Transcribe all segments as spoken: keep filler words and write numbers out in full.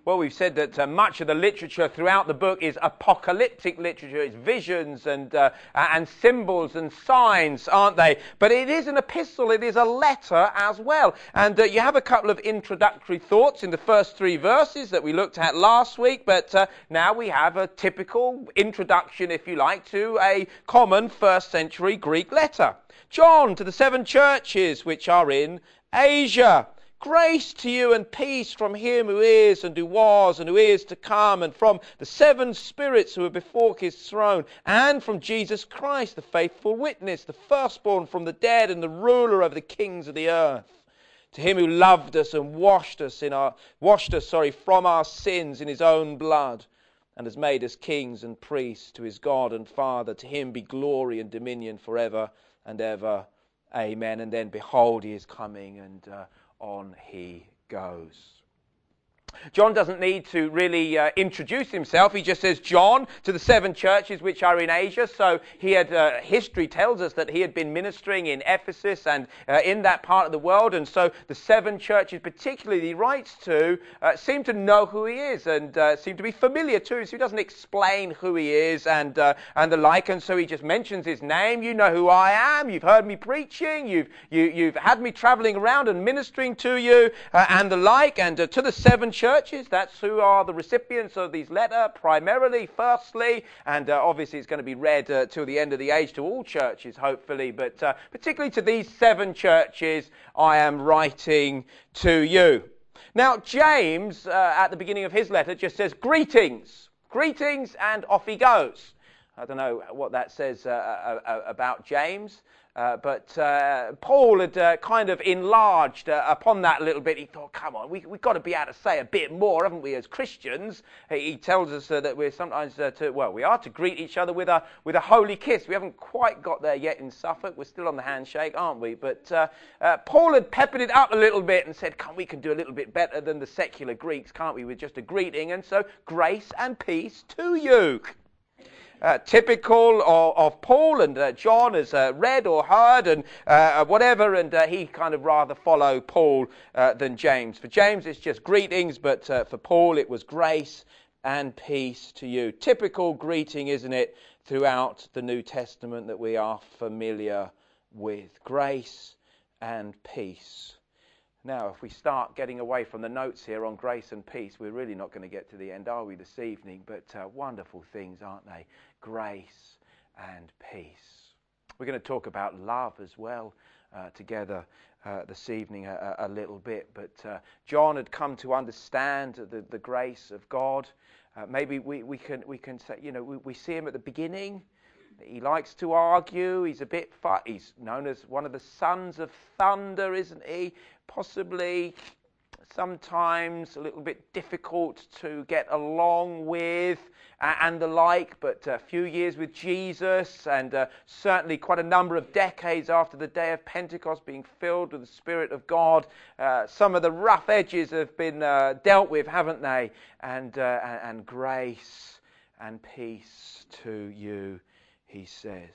Well, we've said that uh, much of the literature throughout the book is apocalyptic literature. It's visions and uh, and symbols and signs, aren't they? But it is an epistle. It is a letter as well. And uh, you have a couple of introductory thoughts in the first three verses that we looked at last week. But uh, now we have a typical introduction, if you like, to a common first century Greek letter. John, to the seven churches which are in Asia. Grace to you and peace from him who is and who was and who is to come, and from the seven spirits who are before his throne, and from Jesus Christ, the faithful witness, the firstborn from the dead and the ruler over the kings of the earth. To him who loved us and washed us in our washed us, sorry, from our sins in his own blood, and has made us kings and priests to his God and Father. To him be glory and dominion forever and ever. Amen. And then behold, he is coming, and uh, on he goes. John doesn't need to really uh, introduce himself. He just says, John, to the seven churches which are in Asia. So he had, uh, history tells us that he had been ministering in Ephesus and uh, in that part of the world. And so the seven churches particularly he writes to uh, seem to know who he is and uh, seem to be familiar to. So he doesn't explain who he is and uh, and the like. And so he just mentions his name. You know who I am. You've heard me preaching. You've you, you've had me traveling around and ministering to you uh, and the like. And uh, to the seven churches. Churches, that's who are the recipients of these letter, primarily, firstly, and uh, obviously it's going to be read uh, till the end of the age to all churches, hopefully, but uh, particularly to these seven churches, I am writing to you. Now, James, uh, at the beginning of his letter, just says, greetings, greetings, and off he goes. I don't know what that says uh, uh, about James. Uh, but uh, Paul had uh, kind of enlarged uh, upon that a little bit. He thought, come on, we, we've got to be able to say a bit more, haven't we, as Christians? He tells us uh, that we're sometimes uh, to, well, we are to greet each other with a with a holy kiss. We haven't quite got there yet in Suffolk. We're still on the handshake, aren't we? But uh, uh, Paul had peppered it up a little bit and said, come, we can do a little bit better than the secular Greeks, can't we, with just a greeting? And so, grace and peace to you. Uh, typical of, of Paul, and uh, John has uh, read or heard and uh, whatever, and uh, he kind of rather follow Paul uh, than James. For James it's just greetings, but uh, for Paul it was grace and peace to you. Typical greeting, isn't it, throughout the New Testament that we are familiar with. Grace and peace. Now, if we start getting away from the notes here on grace and peace, we're really not going to get to the end, are we, this evening? But uh, wonderful things, aren't they? Grace and peace. We're going to talk about love as well uh, together uh, this evening a, a little bit. But uh, John had come to understand the, the grace of God. Uh, maybe we, we can we can say, you know, we, we see him at the beginning. He likes to argue. He's a bit fu- he's known as one of the sons of thunder, isn't he? Possibly sometimes a little bit difficult to get along with uh, and the like, but a few years with Jesus and uh, certainly quite a number of decades after the day of Pentecost, being filled with the Spirit of God. Uh, some of the rough edges have been uh, dealt with, haven't they? And, uh, and, and grace and peace to you, he says.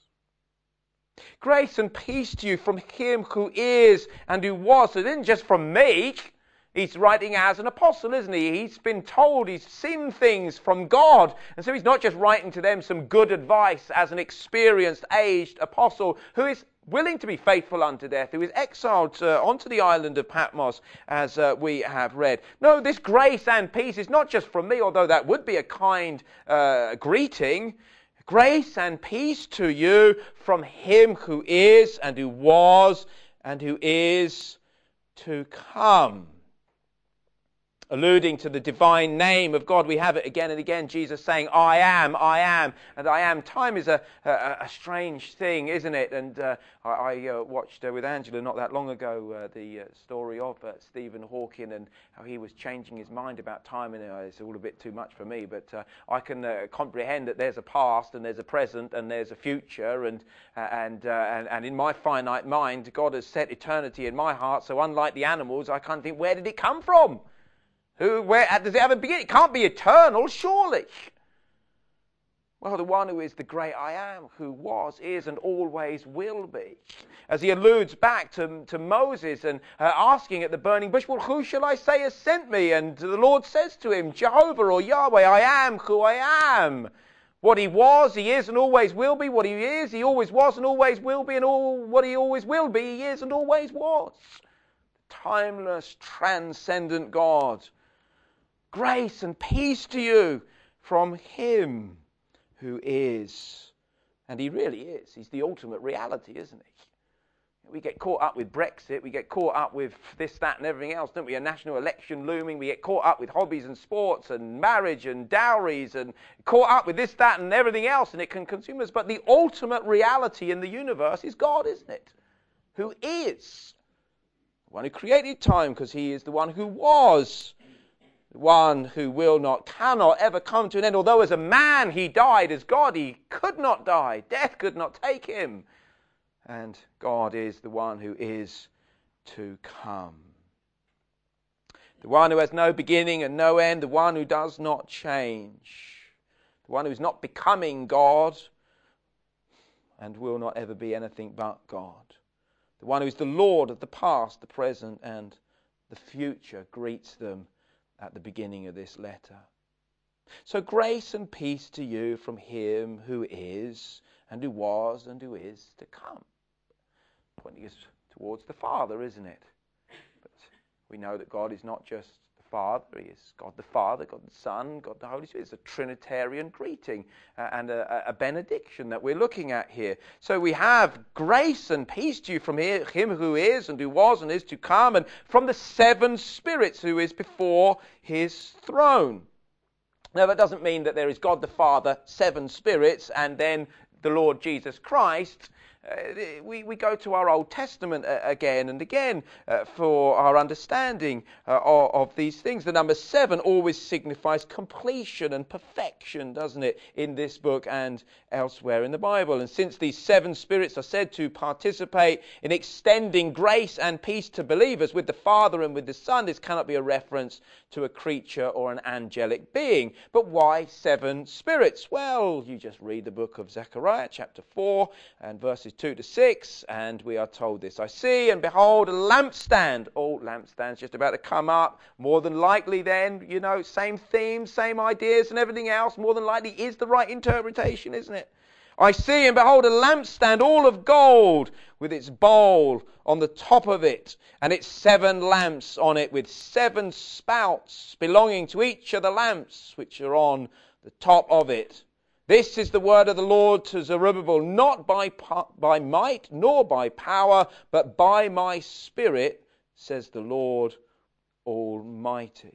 Grace and peace to you from him who is and who was. It isn't just from me. He's writing as an apostle, isn't he? He's been told, he's seen things from God. And so he's not just writing to them some good advice as an experienced, aged apostle who is willing to be faithful unto death, who is exiled uh, onto the island of Patmos, as uh, we have read. No, this grace and peace is not just from me, although that would be a kind uh, greeting. Grace and peace to you from him who is and who was and who is to come. Alluding to the divine name of God, we have it again and again, Jesus saying, I am, I am, and I am. Time is a, a, a strange thing, isn't it? And uh, I, I uh, watched uh, with Angela not that long ago uh, the uh, story of uh, Stephen Hawking and how he was changing his mind about time, and uh, it's all a bit too much for me, but uh, I can uh, comprehend that there's a past and there's a present and there's a future, and, uh, and, uh, and, and in my finite mind, God has set eternity in my heart, so unlike the animals, I can't think, where did it come from? Who, where does it have a beginning? It can't be eternal, surely. Well, the one who is the great I am, who was, is, and always will be. As he alludes back to, to Moses and uh, asking at the burning bush, well, who shall I say has sent me? And the Lord says to him, Jehovah or Yahweh, I am who I am. What he was, he is, and always will be. What he is, he always was and always will be. And all what he always will be, he is and always was. Timeless, transcendent God. Grace and peace to you from him who is. And he really is. He's the ultimate reality, isn't he? We get caught up with Brexit. We get caught up with this, that, and everything else, don't we? A national election looming. We get caught up with hobbies and sports and marriage and dowries and caught up with this, that, and everything else, and it can consume us. But the ultimate reality in the universe is God, isn't it? Who is. The one who created time, because he is the one who was. One who will not, cannot ever come to an end. Although as a man he died, as God he could not die. Death could not take him. And God is the one who is to come. The one who has no beginning and no end. The one who does not change. The one who is not becoming God and will not ever be anything but God. The one who is the Lord of the past, the present, and the future greets them at the beginning of this letter. So grace and peace to you from him who is and who was and who is to come. Pointing us towards the Father, isn't it? But we know that God is not just the Father. He is God the Father, God the Son, God the Holy Spirit. It's a Trinitarian greeting uh, and a, a benediction that we're looking at here. So we have grace and peace to you from here, him who is and who was and is to come, and from the seven spirits who is before his throne. Now that doesn't mean that there is God the Father, seven spirits, and then the Lord Jesus Christ. Uh, we, we go to our Old Testament uh, again and again uh, for our understanding uh, of, of these things. The number seven always signifies completion and perfection, doesn't it, in this book and elsewhere in the Bible. And since these seven spirits are said to participate in extending grace and peace to believers with the Father and with the Son, this cannot be a reference to a creature or an angelic being. But why seven spirits? Well, you just read the book of Zechariah, chapter four, and verses two to six, and we are told this. I see and behold a lampstand. Oh, lampstands just about to come up. More than likely then, you know, same themes, same ideas and everything else. More than likely is the right interpretation, isn't it? I see and behold a lampstand all of gold with its bowl on the top of it and its seven lamps on it with seven spouts belonging to each of the lamps which are on the top of it. This is the word of the Lord to Zerubbabel, not by, by might nor by power, but by my Spirit, says the Lord Almighty.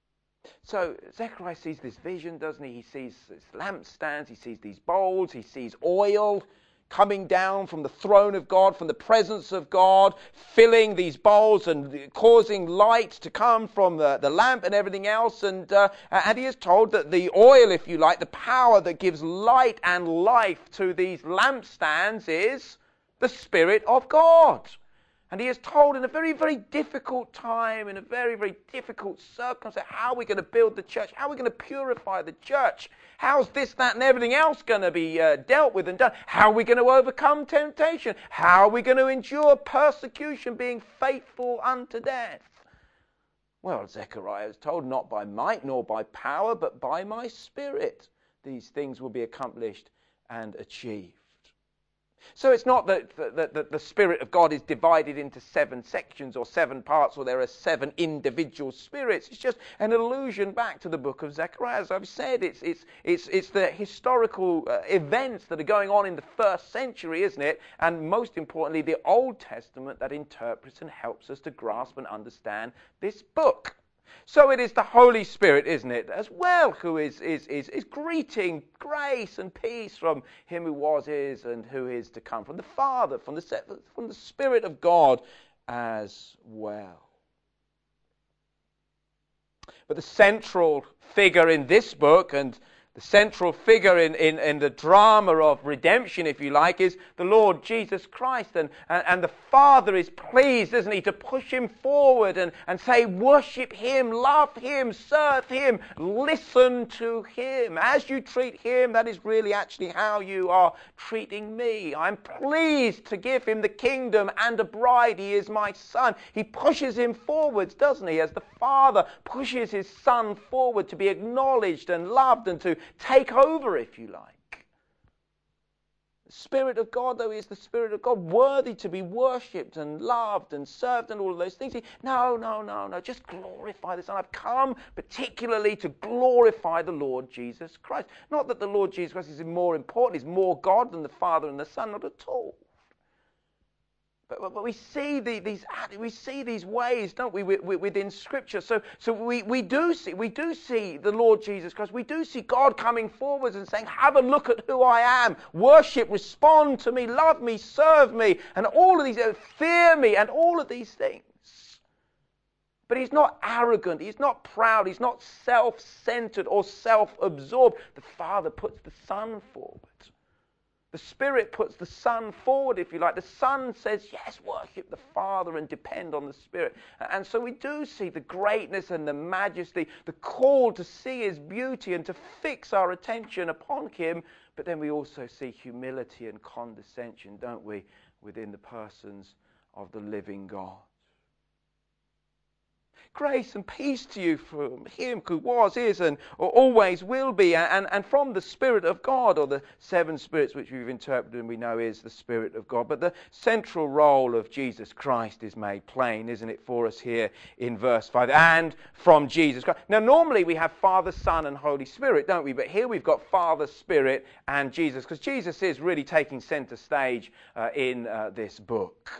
So Zechariah sees this vision, doesn't he? He sees these lampstands, he sees these bowls, he sees oil coming down from the throne of God, from the presence of God, filling these bowls and causing light to come from the, the lamp and everything else. And, uh, and he is told that the oil, if you like, the power that gives light and life to these lampstands is the Spirit of God. And he is told in a very, very difficult time, in a very, very difficult circumstance, how are we going to build the church? How are we going to purify the church? How's this, that, and everything else going to be uh, dealt with and done? How are we going to overcome temptation? How are we going to endure persecution, being faithful unto death? Well, Zechariah is told, not by might nor by power, but by my Spirit, these things will be accomplished and achieved. So it's not that the, the, the Spirit of God is divided into seven sections or seven parts, or there are seven individual spirits. It's just an allusion back to the book of Zechariah. As I've said, it's, it's, it's, it's the historical uh, events that are going on in the first century, isn't it? And most importantly, the Old Testament that interprets and helps us to grasp and understand this book. So it is the Holy Spirit, isn't it, as well, who is, is, is, is greeting grace and peace from him who was, is, and who is to come, from the Father, from the, from the Spirit of God as well. But the central figure in this book, and The central figure in, in, in the drama of redemption, if you like, is the Lord Jesus Christ. And, and, and the Father is pleased, isn't he, to push him forward and, and say, worship him, love him, serve him, listen to him. As you treat him, that is really actually how you are treating me. I'm pleased to give him the kingdom and a bride. He is my son. He pushes him forwards, doesn't he, as the Father pushes his Son forward to be acknowledged and loved and to take over, if you like. The Spirit of God, though, is the Spirit of God, worthy to be worshipped and loved and served and all of those things. No, no, no, no, just glorify the Son. I've come particularly to glorify the Lord Jesus Christ. Not that the Lord Jesus Christ is more important, is more God than the Father and the Son, not at all. But, but, but we see the, these we see these ways, don't we, within Scripture? So, so we, we do see we do see the Lord Jesus Christ. We do see God coming forwards and saying, "Have a look at who I am. Worship, respond to me, love me, serve me, and all of these, uh, fear me, and all of these things." But he's not arrogant. He's not proud. He's not self-centered or self-absorbed. The Father puts the Son forward. The Spirit puts the Son forward, if you like. The Son says, yes, worship the Father and depend on the Spirit. And so we do see the greatness and the majesty, the call to see his beauty and to fix our attention upon him. But then we also see humility and condescension, don't we, within the persons of the living God. Grace and peace to you from him who was, is, and always will be, and, and from the Spirit of God, or the seven spirits which we've interpreted and we know is the Spirit of God. But the central role of Jesus Christ is made plain, isn't it, for us here in verse five. And from Jesus Christ. Now, normally we have Father, Son, and Holy Spirit, don't we? But here we've got Father, Spirit, and Jesus, because Jesus is really taking center stage uh, in uh, this book.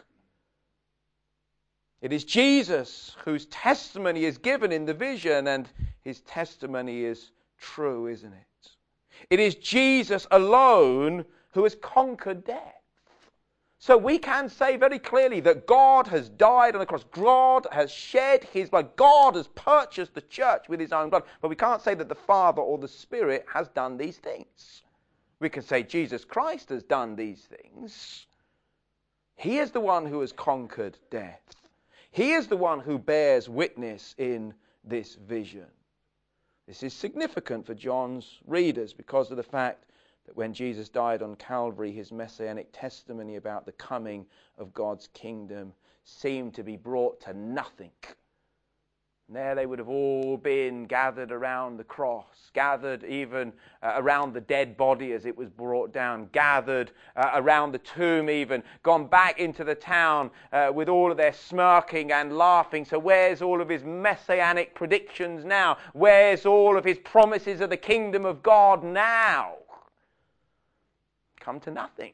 It is Jesus whose testimony is given in the vision, and his testimony is true, isn't it? It is Jesus alone who has conquered death. So we can say very clearly that God has died on the cross. God has shed his blood. God has purchased the church with his own blood. But we can't say that the Father or the Spirit has done these things. We can say Jesus Christ has done these things. He is the one who has conquered death. He is the one who bears witness in this vision. This is significant for John's readers because of the fact that when Jesus died on Calvary, his messianic testimony about the coming of God's kingdom seemed to be brought to nothing. And there they would have all been gathered around the cross, gathered even uh, around the dead body as it was brought down, gathered uh, around the tomb even, gone back into the town uh, with all of their smirking and laughing. So where's all of his messianic predictions now? Where's all of his promises of the kingdom of God now? Come to nothing.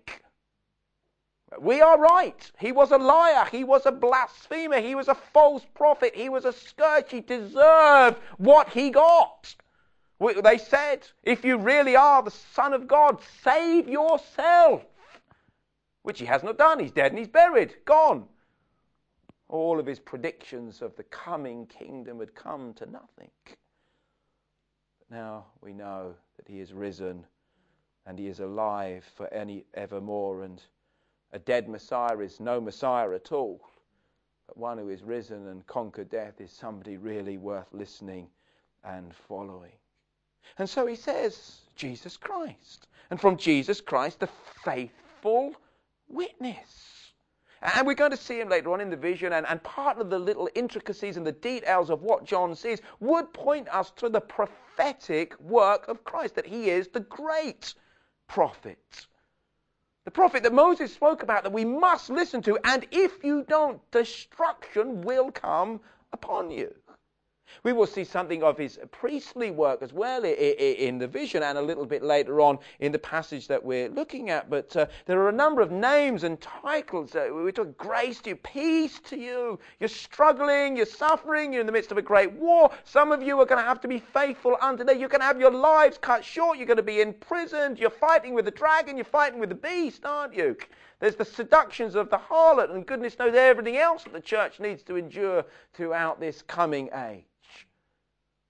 We are right. He was a liar. He was a blasphemer. He was a false prophet. He was a scourge. He deserved what he got. They said, if you really are the Son of God, save yourself. Which he has not done. He's dead and he's buried. Gone. All of his predictions of the coming kingdom had come to nothing. But now we know that he is risen and he is alive for any evermore, and a dead Messiah is no Messiah at all. But one who is risen and conquered death is somebody really worth listening and following. And so he says, Jesus Christ. And from Jesus Christ, the faithful witness. And we're going to see him later on in the vision, and, and part of the little intricacies and the details of what John sees would point us to the prophetic work of Christ, that he is the great prophet. The prophet that Moses spoke about, that we must listen to, and if you don't, destruction will come upon you. We will see something of his priestly work as well in the vision, and a little bit later on in the passage that we're looking at. But uh, there are a number of names and titles. Uh, we talk grace to you, peace to you. You're struggling, you're suffering, you're in the midst of a great war. Some of you are going to have to be faithful unto death. You're going to have your lives cut short. You're going to be imprisoned. You're fighting with the dragon. You're fighting with the beast, aren't you? There's the seductions of the harlot, and goodness knows everything else that the church needs to endure throughout this coming age.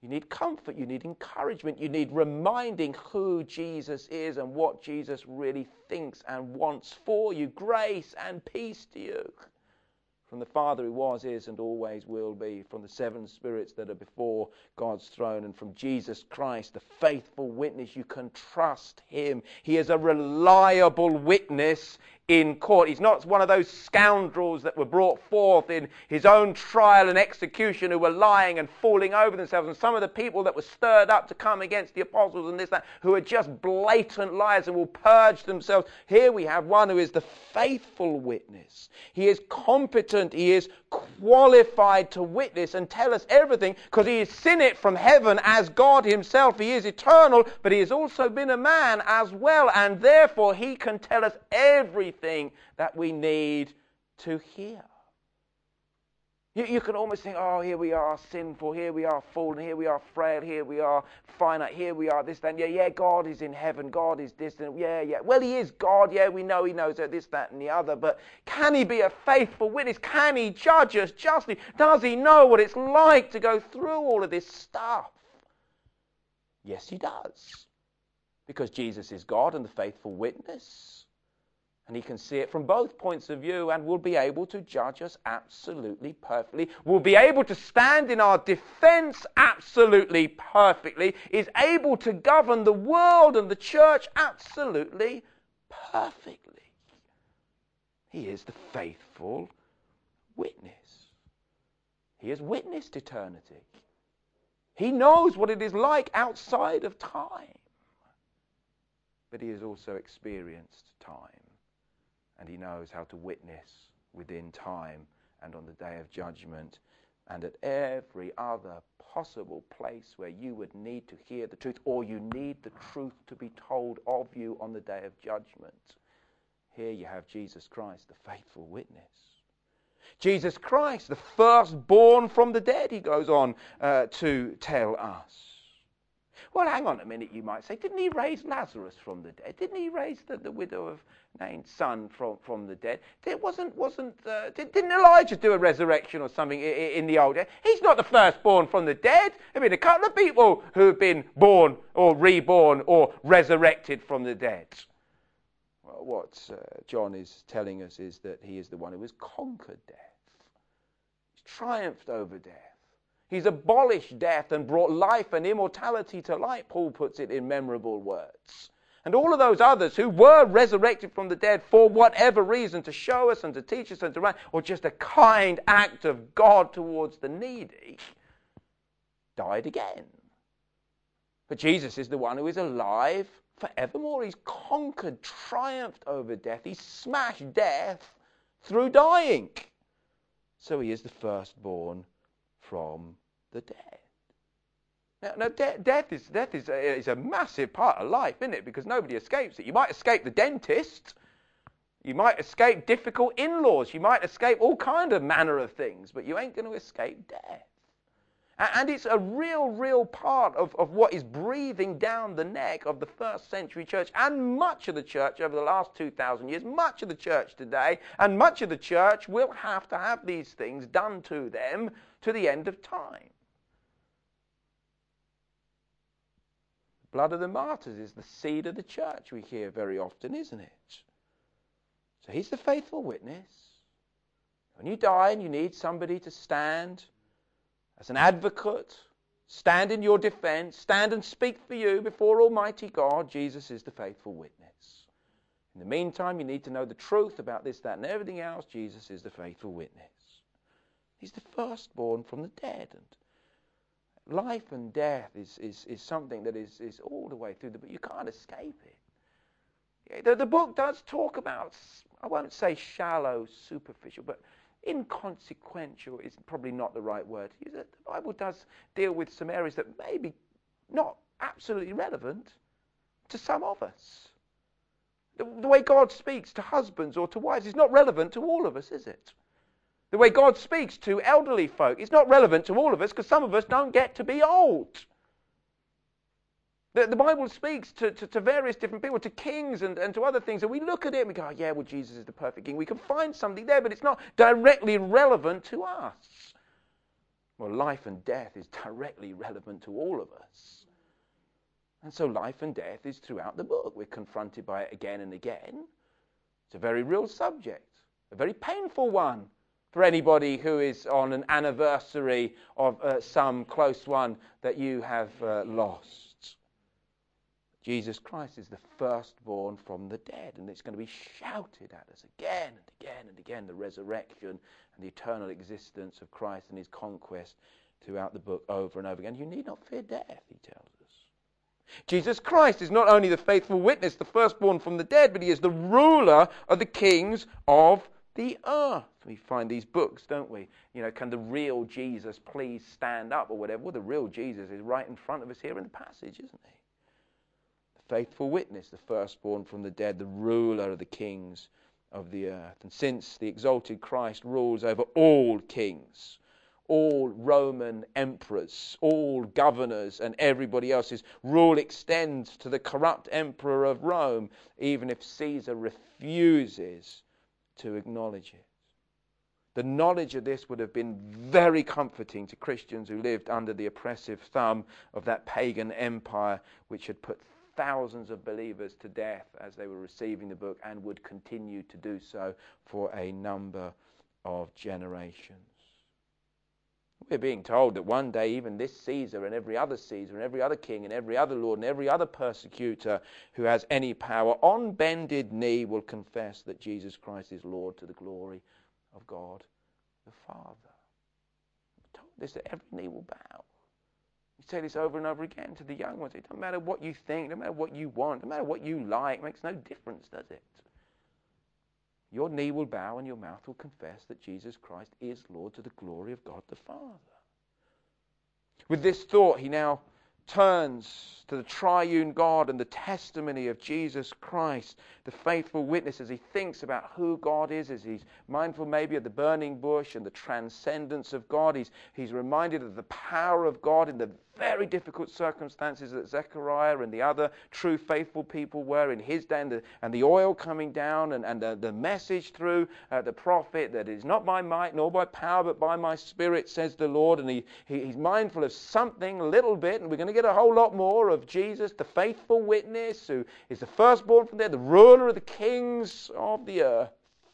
You need comfort, you need encouragement, you need reminding who Jesus is and what Jesus really thinks and wants for you. Grace and peace to you. From the Father who was, is, and always will be, from the seven spirits that are before God's throne, and from Jesus Christ, the faithful witness. You can trust him. He is a reliable witness in court. He's not one of those scoundrels that were brought forth in his own trial and execution who were lying and falling over themselves. And some of the people that were stirred up to come against the apostles and this, that, who are just blatant liars and will purge themselves. Here we have one who is the faithful witness. He is competent. He is qualified to witness and tell us everything because he has seen it from heaven as God himself. He is eternal, but he has also been a man as well, and therefore he can tell us everything that we need to hear. You, you can almost think, oh, here we are sinful, here we are fallen, here we are frail, here we are finite, here we are this, that, and yeah, yeah, God is in heaven, God is distant, yeah, yeah. Well, he is God, yeah, we know he knows that, this, that, and the other, but can he be a faithful witness? Can he judge us justly? Does he know what it's like to go through all of this stuff? Yes, he does. Because Jesus is God and the faithful witness. And he can see it from both points of view and will be able to judge us absolutely perfectly. Will be able to stand in our defense absolutely perfectly. Is able to govern the world and the church absolutely perfectly. He is the faithful witness. He has witnessed eternity. He knows what it is like outside of time. But he has also experienced time. And he knows how to witness within time and on the day of judgment and at every other possible place where you would need to hear the truth or you need the truth to be told of you on the day of judgment. Here you have Jesus Christ, the faithful witness. Jesus Christ, the firstborn from the dead, he goes on uh, to tell us. Well, hang on a minute, you might say. Didn't he raise Lazarus from the dead? Didn't he raise the, the widow of Nain's son from, from the dead? It wasn't, wasn't, uh, did, didn't Elijah do a resurrection or something in, in the Old Testament? He's not the firstborn from the dead. There have been a couple of people who have been born or reborn or resurrected from the dead. Well, what uh, John is telling us is that he is the one who has conquered death. He's triumphed over death. He's abolished death and brought life and immortality to light, Paul puts it in memorable words. And all of those others who were resurrected from the dead for whatever reason, to show us and to teach us and to run, or just a kind act of God towards the needy, died again. But Jesus is the one who is alive forevermore. He's conquered, triumphed over death. He's smashed death through dying. So he is the firstborn from the dead. Now, now de- death is death is a, is a massive part of life, isn't it? Because nobody escapes it. You might escape the dentist. You might escape difficult in-laws. You might escape all kind of manner of things, but you ain't going to escape death. And, and it's a real, real part of, of what is breathing down the neck of the first century church and much of the church over the last two thousand years, much of the church today, and much of the church will have to have these things done to them to the end of time. The blood of the martyrs is the seed of the church, we hear very often, isn't it? So he's the faithful witness. When you die and you need somebody to stand as an advocate, stand in your defense, stand and speak for you before Almighty God, Jesus is the faithful witness. In the meantime, you need to know the truth about this, that, and everything else. Jesus is the faithful witness. He's the firstborn from the dead. And life and death is, is, is something that is, is all the way through the book. You can't escape it. Yeah, the, the book does talk about, I won't say shallow, superficial, but inconsequential is probably not the right word. The Bible does deal with some areas that may be not absolutely relevant to some of us. The, the way God speaks to husbands or to wives is not relevant to all of us, is it? The way God speaks to elderly folk is not relevant to all of us because some of us don't get to be old. The, the Bible speaks to, to, to various different people, to kings and, and to other things, and we look at it and we go, oh, yeah, well, Jesus is the perfect king. We can find something there, but it's not directly relevant to us. Well, life and death is directly relevant to all of us. And so life and death is throughout the book. We're confronted by it again and again. It's a very real subject, a very painful one for anybody who is on an anniversary of uh, some close one that you have uh, lost. Jesus Christ is the firstborn from the dead, and it's going to be shouted at us again and again and again, the resurrection and the eternal existence of Christ and his conquest throughout the book over and over again. You need not fear death, he tells us. Jesus Christ is not only the faithful witness, the firstborn from the dead, but he is the ruler of the kings of the earth. We find these books, don't we? You know, can the real Jesus please stand up or whatever? Well, the real Jesus is right in front of us here in the passage, isn't he? The faithful witness, the firstborn from the dead, the ruler of the kings of the earth. And since the exalted Christ rules over all kings, all Roman emperors, all governors, and everybody else's rule extends to the corrupt emperor of Rome, even if Caesar refuses to acknowledge it. The knowledge of this would have been very comforting to Christians who lived under the oppressive thumb of that pagan empire, which had put thousands of believers to death as they were receiving the book, and would continue to do so for a number of generations. We're being told that one day even this Caesar and every other Caesar and every other king and every other lord and every other persecutor who has any power on bended knee will confess that Jesus Christ is Lord to the glory of God the Father. We're told this, that every knee will bow. We say this over and over again to the young ones. It doesn't matter what you think, it doesn't matter what you want, it doesn't matter what you like. It makes no difference, does it? Your knee will bow and your mouth will confess that Jesus Christ is Lord to the glory of God the Father. With this thought, he now turns to the triune God and the testimony of Jesus Christ, the faithful witness, as he thinks about who God is, as he's mindful maybe of the burning bush and the transcendence of God. He's, he's reminded of the power of God in the very difficult circumstances that Zechariah and the other true faithful people were in his day, and the, and the oil coming down and, and the, the message through uh, the prophet that it is not by might nor by power but by my spirit, says the Lord. And he, he he's mindful of something a little bit, and we're going to get a whole lot more of Jesus, the faithful witness, who is the firstborn from there, the ruler of the kings of the earth.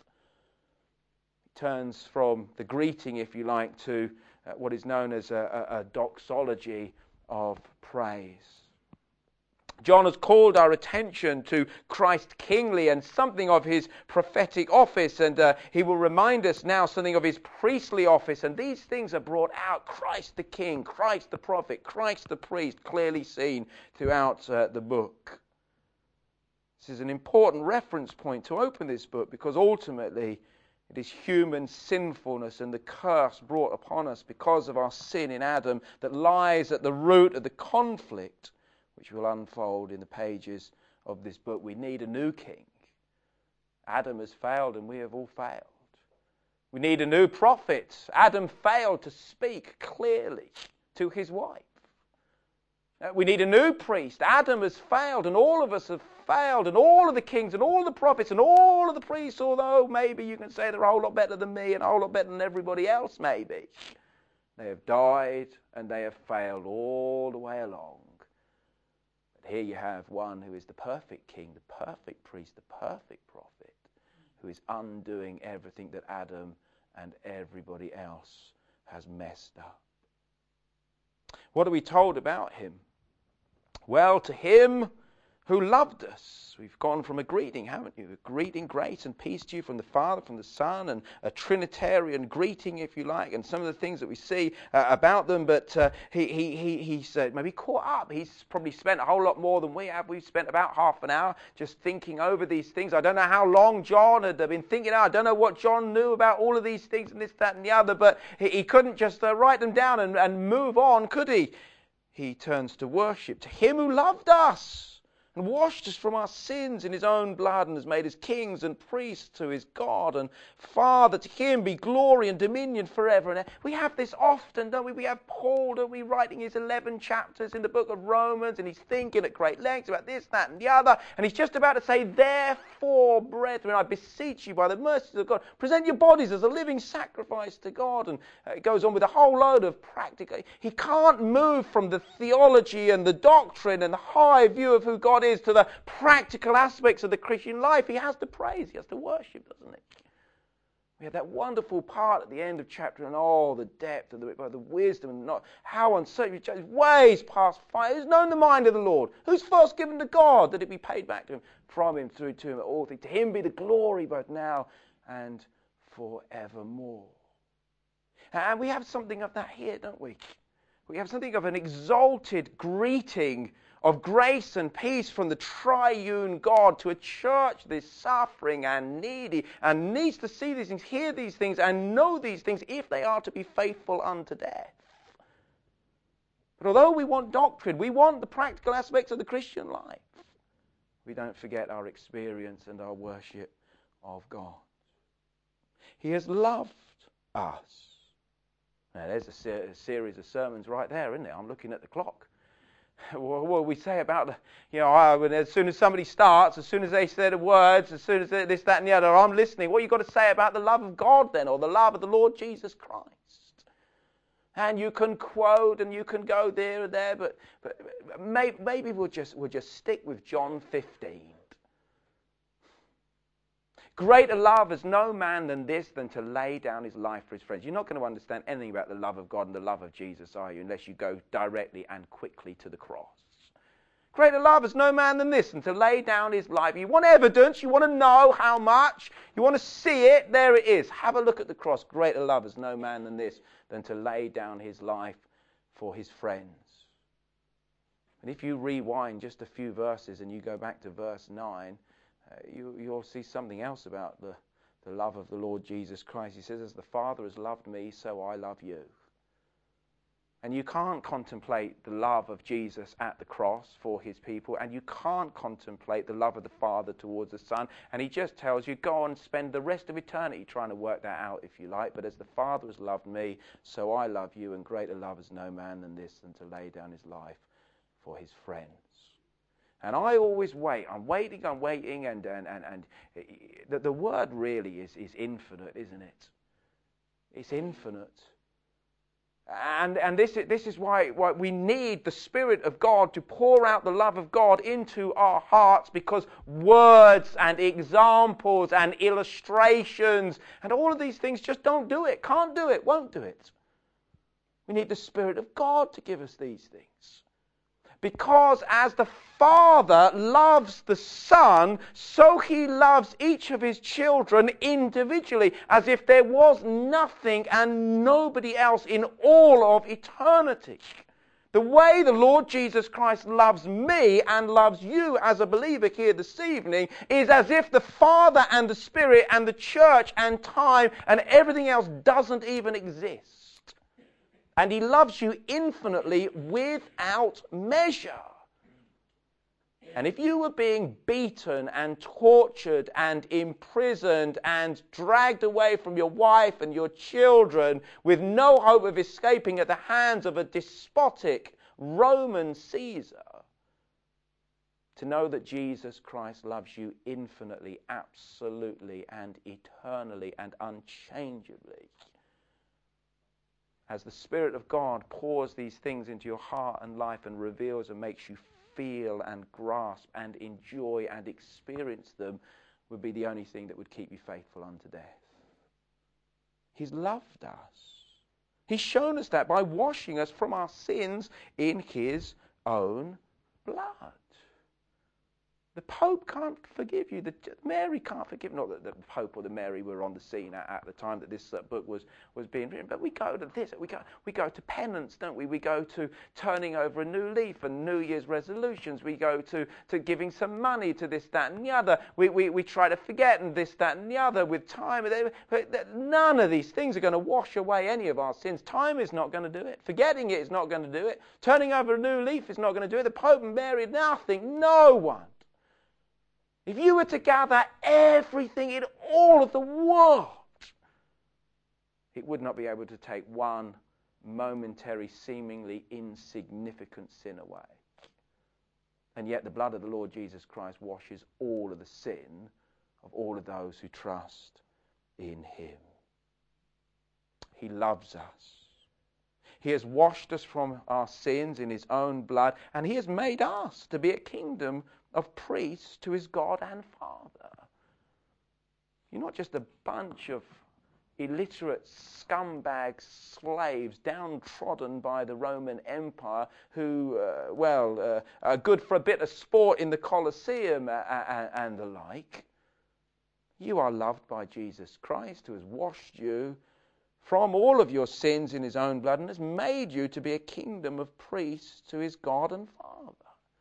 He turns from the greeting, if you like, to Uh, what is known as a, a, a doxology of praise. John has called our attention to Christ's kingly and something of his prophetic office, and uh, he will remind us now something of his priestly office, and these things are brought out. Christ the king, Christ the prophet, Christ the priest, clearly seen throughout uh, the book. This is an important reference point to open this book, because ultimately it is human sinfulness and the curse brought upon us because of our sin in Adam that lies at the root of the conflict, which will unfold in the pages of this book. We need a new king. Adam has failed and we have all failed. We need a new prophet. Adam failed to speak clearly to his wife. We need a new priest. Adam has failed and all of us have failed, and all of the kings and all the prophets and all of the priests, although maybe you can say they're a whole lot better than me and a whole lot better than everybody else maybe, they have died and they have failed all the way along. But here you have one who is the perfect king, the perfect priest, the perfect prophet, who is undoing everything that Adam and everybody else has messed up. What are we told about him? Well, to him who loved us. We've gone from a greeting, haven't you? A greeting, grace and peace to you from the Father, from the Son, and a Trinitarian greeting, if you like, and some of the things that we see uh, about them. But uh, he, he, he, he's uh, maybe caught up. He's probably spent a whole lot more than we have. We've spent about half an hour just thinking over these things. I don't know how long John had been thinking. I don't know what John knew about all of these things and this, that, and the other, but he, he couldn't just uh, write them down and, and move on, could he? He turns to worship, to him who loved us and washed us from our sins in his own blood and has made us kings and priests to his God and Father. To him be glory and dominion forever and ever. We have this often, don't we? We have Paul, don't we, writing his eleven chapters in the book of Romans, and he's thinking at great length about this, that, and the other, and he's just about to say, therefore, brethren, I beseech you by the mercies of God, present your bodies as a living sacrifice to God. And uh, it goes on with a whole load of practical. He can't move from the theology and the doctrine and the high view of who God is to the practical aspects of the Christian life. He has to praise, he has to worship, doesn't he? We have that wonderful part at the end of chapter, and oh, the depth of the, the wisdom, and not how uncertain his ways past fire. Who's known the mind of the Lord? Who's first given to God that it be paid back to him, from him, through to him, at all things? To him be the glory both now and forevermore. And we have something of that here, don't we? We have something of an exalted greeting of grace and peace from the triune God to a church that is suffering and needy and needs to see these things, hear these things, and know these things if they are to be faithful unto death. But although we want doctrine, we want the practical aspects of the Christian life, we don't forget our experience and our worship of God. He has loved us. Now, there's a, ser- a series of sermons right there, isn't it? I'm looking at the clock. What we say about, the, you know, oh, as soon as somebody starts, as soon as they say the words, as soon as they, this, that, and the other, I'm listening. What have you got to say about the love of God then, or the love of the Lord Jesus Christ? And you can quote and you can go there and there, but, but maybe, maybe we'll just we'll just stick with John fifteen. Greater love has no man than this, than to lay down his life for his friends. You're not going to understand anything about the love of God and the love of Jesus, are you, unless you go directly and quickly to the cross. Greater love has no man than this, than to lay down his life. You want evidence, you want to know how much, you want to see it, there it is. Have a look at the cross. Greater love has no man than this, than to lay down his life for his friends. And if you rewind just a few verses and you go back to verse nine, Uh, you, you'll see something else about the, the love of the Lord Jesus Christ. He says, as the Father has loved me, so I love you. And you can't contemplate the love of Jesus at the cross for his people, and you can't contemplate the love of the Father towards the Son. And he just tells you, go and spend the rest of eternity trying to work that out, if you like. But as the Father has loved me, so I love you, and greater love has no man than this, than to lay down his life for his friends. And I always wait. I'm waiting, I'm waiting, and and and, and the, the word really is, is infinite, isn't it? It's infinite. And and this is, this is why, why we need the Spirit of God to pour out the love of God into our hearts, because words and examples and illustrations and all of these things just don't do it, can't do it, won't do it. We need the Spirit of God to give us these things. Because as the Father loves the Son, so he loves each of his children individually, as if there was nothing and nobody else in all of eternity. The way the Lord Jesus Christ loves me and loves you as a believer here this evening is as if the Father and the Spirit and the church and time and everything else doesn't even exist. And he loves you infinitely without measure. And if you were being beaten and tortured and imprisoned and dragged away from your wife and your children with no hope of escaping at the hands of a despotic Roman Caesar, to know that Jesus Christ loves you infinitely, absolutely, and eternally and unchangeably, as the Spirit of God pours these things into your heart and life and reveals and makes you feel and grasp and enjoy and experience them, would be the only thing that would keep you faithful unto death. He's loved us. He's shown us that by washing us from our sins in his own blood. The Pope can't forgive you. The, Mary can't forgive. Not that the Pope or the Mary were on the scene at, at the time that this uh, book was, was being written, but we go to this. We go we go to penance, don't we? We go to turning over a new leaf and New Year's resolutions. We go to, to giving some money to this, that, and the other. We we, we try to forget and this, that, and the other with time. None of these things are going to wash away any of our sins. Time is not going to do it. Forgetting it is not going to do it. Turning over a new leaf is not going to do it. The Pope and Mary, nothing, no one. If you were to gather everything in all of the world, it would not be able to take one momentary, seemingly insignificant sin away. And yet the blood of the Lord Jesus Christ washes all of the sin of all of those who trust in him. He loves us. He has washed us from our sins in his own blood, and he has made us to be a kingdom of priests to his God and Father. You're not just a bunch of illiterate scumbag slaves downtrodden by the Roman Empire who, uh, well, uh, are good for a bit of sport in the Colosseum uh, uh, and the like. You are loved by Jesus Christ, who has washed you from all of your sins in his own blood and has made you to be a kingdom of priests to his God and Father.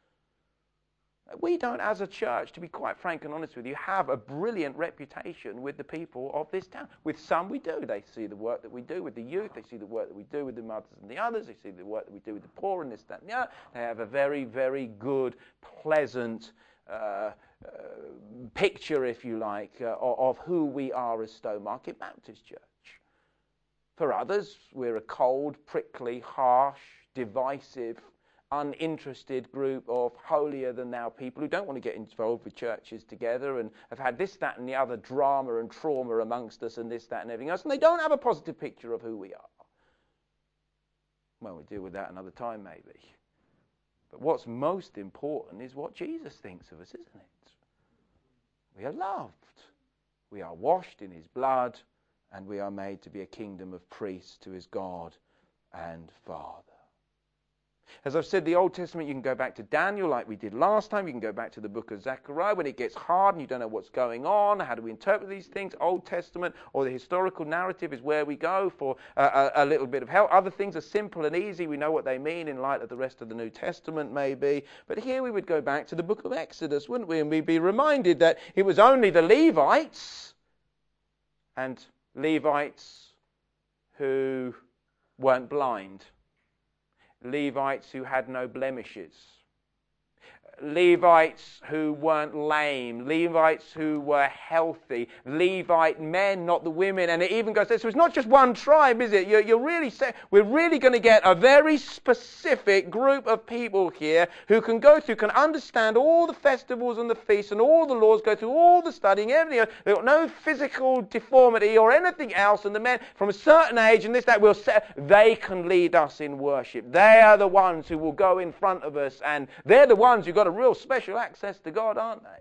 We don't, as a church, to be quite frank and honest with you, have a brilliant reputation with the people of this town. With some we do. They see the work that we do with the youth. They see the work that we do with the mothers and the others. They see the work that we do with the poor and this, that, and the other. They have a very, very good, pleasant uh, uh, picture, if you like, uh, of who we are as Stowmarket Baptist Church. For others, we're a cold, prickly, harsh, divisive, uninterested group of holier-than-thou people who don't want to get involved with churches together and have had this, that, and the other drama and trauma amongst us and this, that, and everything else, and they don't have a positive picture of who we are. Well, we'll deal with that another time, maybe. But what's most important is what Jesus thinks of us, isn't it? We are loved. We are washed in his blood, and we are made to be a kingdom of priests to his God and Father. As I've said, the Old Testament, you can go back to Daniel like we did last time. You can go back to the book of Zechariah when it gets hard and you don't know what's going on. How do we interpret these things? Old Testament or the historical narrative is where we go for a, a, a little bit of help. Other things are simple and easy. We know what they mean in light of the rest of the New Testament, maybe. But here we would go back to the book of Exodus, wouldn't we? And we'd be reminded that it was only the Levites and Levites who weren't blind. Levites who had no blemishes. Levites who weren't lame. Levites who were healthy. Levite men, not the women. And it even goes there. So it's not just one tribe, is it? You're, you're really saying we're really going to get a very specific group of people here who can go through, can understand all the festivals and the feasts and all the laws, go through all the studying, everything else. They've got no physical deformity or anything else. And the men from a certain age and this, that, will say, they can lead us in worship. They are the ones who will go in front of us, and they're the ones who've got a real special access to God, aren't they?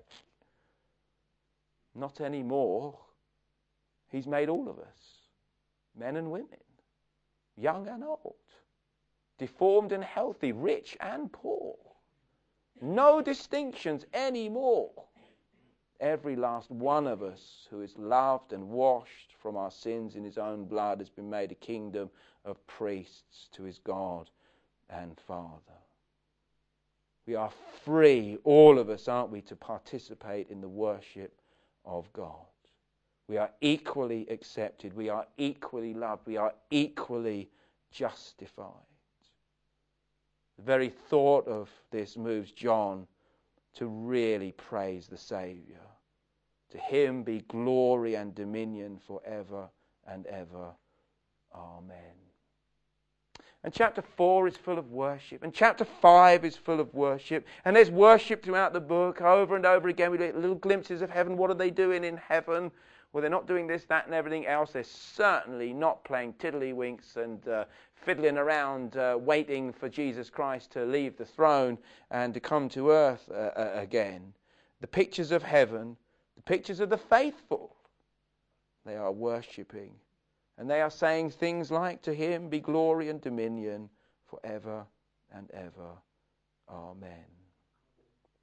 Not anymore. He's made all of us, men and women, young and old, deformed and healthy, rich and poor. No distinctions anymore. Every last one of us who is loved and washed from our sins in his own blood has been made a kingdom of priests to his God and Father. We are free, all of us, aren't we, to participate in the worship of God. We are equally accepted. We are equally loved. We are equally justified. The very thought of this moves John to really praise the Saviour. To him be glory and dominion forever and ever. Amen. And chapter four is full of worship. And chapter five is full of worship. And there's worship throughout the book over and over again. We get little glimpses of heaven. What are they doing in heaven? Well, they're not doing this, that, and everything else. They're certainly not playing tiddlywinks and uh, fiddling around, uh, waiting for Jesus Christ to leave the throne and to come to earth uh, uh, again. The pictures of heaven, the pictures of the faithful, they are worshipping. And they are saying things like, to him be glory and dominion forever and ever. Amen.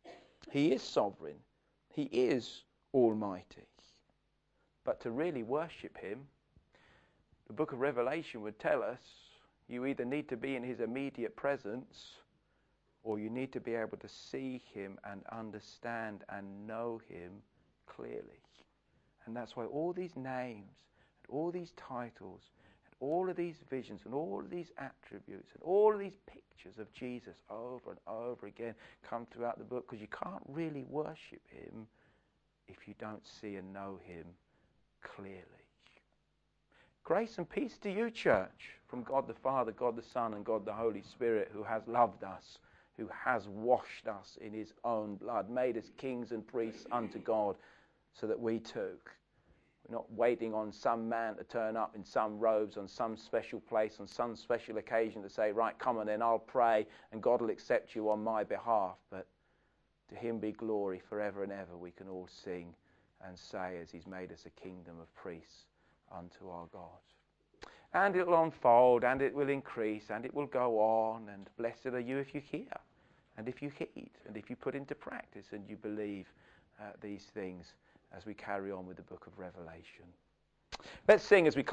He is sovereign. He is almighty. But to really worship him, the book of Revelation would tell us you either need to be in his immediate presence, or you need to be able to see him and understand and know him clearly. And that's why all these names and all these titles and all of these visions and all of these attributes and all of these pictures of Jesus over and over again come throughout the book, because you can't really worship him if you don't see and know him clearly. Grace and peace to you, church, from God the Father, God the Son, and God the Holy Spirit, who has loved us, who has washed us in his own blood, made us kings and priests unto God, so that we too, we're not waiting on some man to turn up in some robes on some special place on some special occasion to say, right, come on then, I'll pray and God will accept you on my behalf. But to him be glory forever and ever, we can all sing and say as he's made us a kingdom of priests unto our God. And it will unfold, and it will increase, and it will go on, and blessed are you if you hear, and if you heed, and if you put into practice, and you believe uh, these things as we carry on with the book of Revelation. Let's sing as we